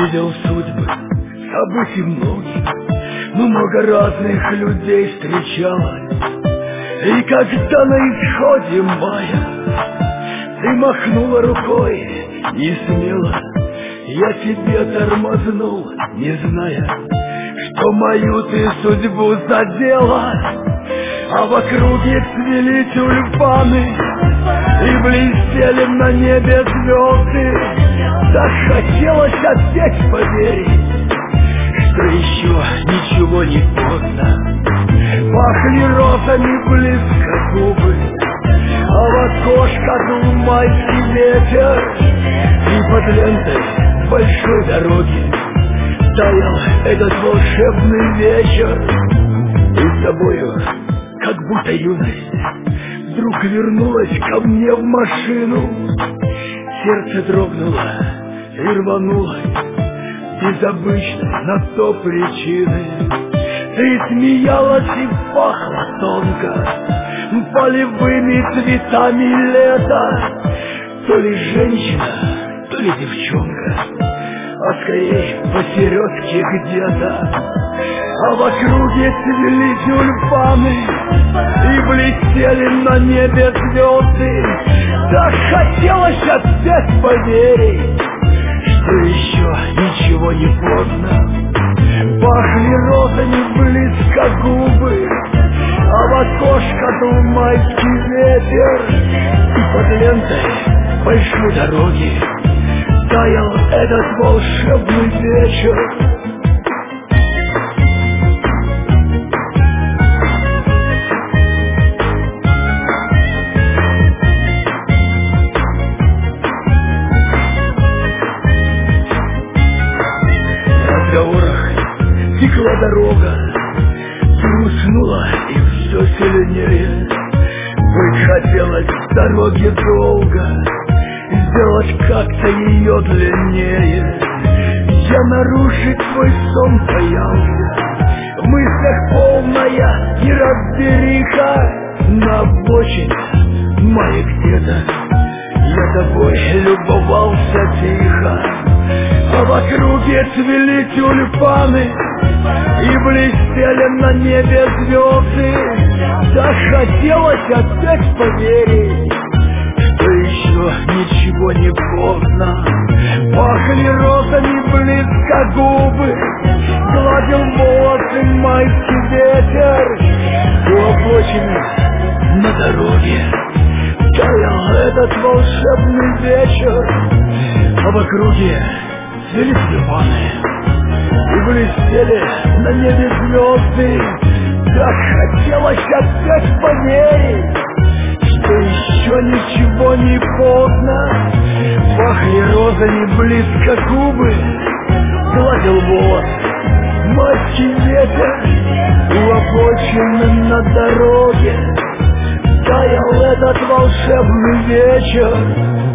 видел судьбы, событий много разных людей встречалось. И когда на исходе мая ты махнула рукой не смело, я тебе тормознул, не зная, что мою ты судьбу задела. А в округе цвели тюльпаны и блестели на небе звезды. Так хотелось опять поверить, что еще ничего не поздно. Пахли розами близко губы, а в окошко дул майский ветер. И под лентой большой дороги таял этот волшебный вечер. И с тобою, как будто юность, вдруг вернулась ко мне в машину. Сердце дрогнуло и рванулось без обычной на то причины. Ты смеялась и пахла тонко полевыми цветами лета. То ли женщина, то ли девчонка, а скорее посередке где-то. А в округе цвели тюльпаны и блестели на небе звезды. Так хотелось опять поверить, что еще ничего не поздно. Пахли розами близко губы, а в окошко дул майский ветер. И под лентой большой дороги таял этот волшебный вечер. Текла дорога, грустнула и все сильнее. Быть хотелось в дороге долго, сделать как-то ее длиннее. Я нарушить свой сон боялся, в мыслях полная неразбериха. На обочине моей где-то я тобой любовался тихо. А в округе цвели тюльпаны и блестели на небе звезды. Так хотелось опять поверить, что еще ничего не поздно. Пахли розами близко губы, гладил волосы майский ветер. У обочины на дороге таял этот волшебный вечер. А в округе цвели тюльпаны и блестели на небе звезды. Так хотелось опять поверить, что еще ничего не поздно. Пахли розами близко губы, гладил волос майский ветер. У обочины на дороге таял этот волшебный вечер.